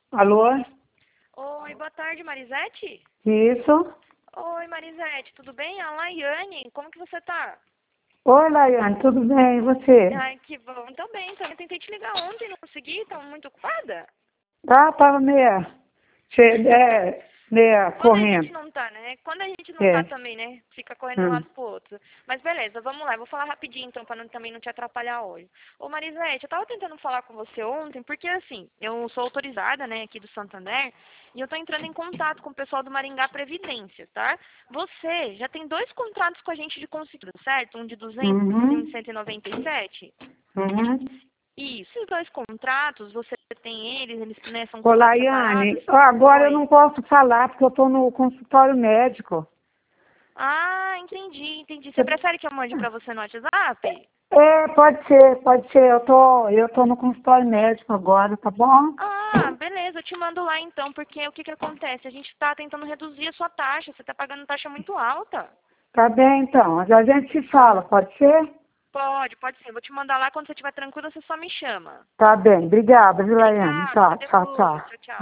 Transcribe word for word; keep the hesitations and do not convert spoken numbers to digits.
Alô? Oi, boa tarde, Marisete? Isso? Oi, Marisete, tudo bem? A Laiane, como que você tá? Oi, Laiane, tudo bem? E você? Ai, que bom, tô bem, também tentei te ligar ontem, não consegui, tava muito ocupada. Tá, tava meia, che- é, meia Quando a correndo. gente não tá, né? Quando a gente não tá É. também, né? Fica correndo de um Hum. lado pro outro. Mas beleza, vamos lá, eu vou falar rapidinho então, pra não, também não te atrapalhar hoje. Ô Marisete, eu tava tentando falar com você ontem, porque assim, eu sou autorizada, né, aqui do Santander, e eu tô entrando em contato com o pessoal do Maringá Previdência, tá? Você já tem dois contratos com a gente de conseguro, certo? Um de duzentos e um de Uhum. cento e noventa e sete? Uhum. E esses dois contratos, você tem eles, eles né, são Ô, contratos separados? Laiane, ó, agora eu Oi. não posso falar porque eu tô no consultório médico. Ah, entendi, entendi. Você Você- prefere que eu mande pra você no WhatsApp? É, pode ser, pode ser. Eu tô, eu tô no consultório médico agora, tá bom? Ah, beleza, eu te mando lá então, porque o que que acontece? A gente tá tentando reduzir a sua taxa, você tá pagando taxa muito alta. Tá bem, então. A gente se fala, pode ser? Pode, pode ser. Vou te mandar lá quando você estiver tranquila, você só me chama. Tá bem. Obrigada, viu, Laiane? Obrigada, Tá, até tchau, depois. tchau. Tchau, tchau.